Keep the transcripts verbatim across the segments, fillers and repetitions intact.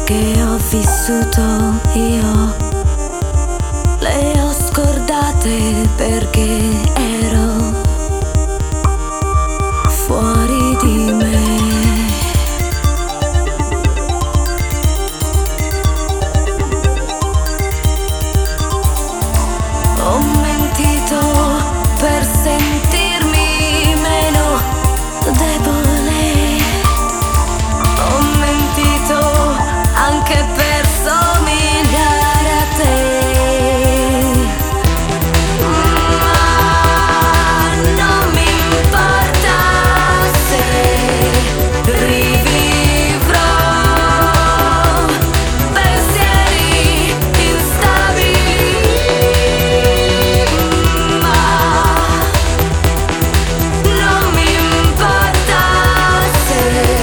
che ho vissuto io, le ho scordate perché ero fuori di me. Ho mentito per sentirmi meno debole, ho mentito anche per somigliare a te, ma non mi importa se rivivrò pensieri instabili, ma non mi importa se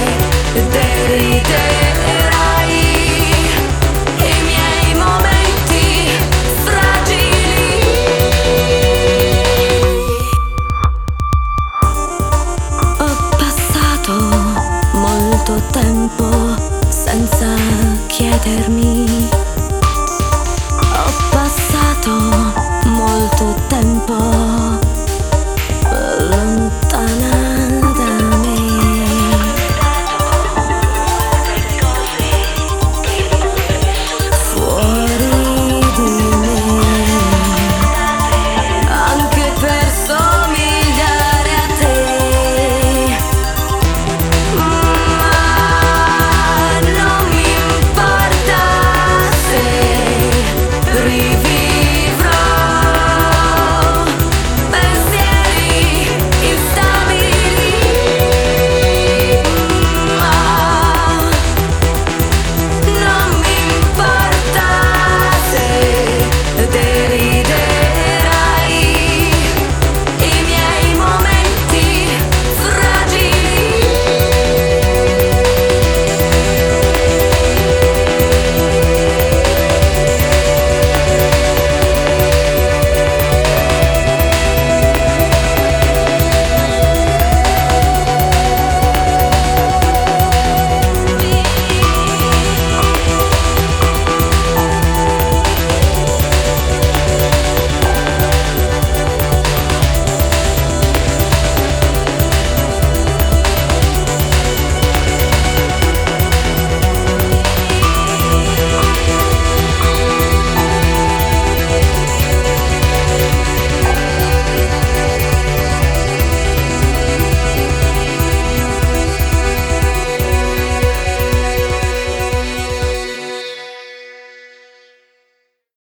deriderai i miei momenti fragili. Ho passato molto tempo senza chiedermi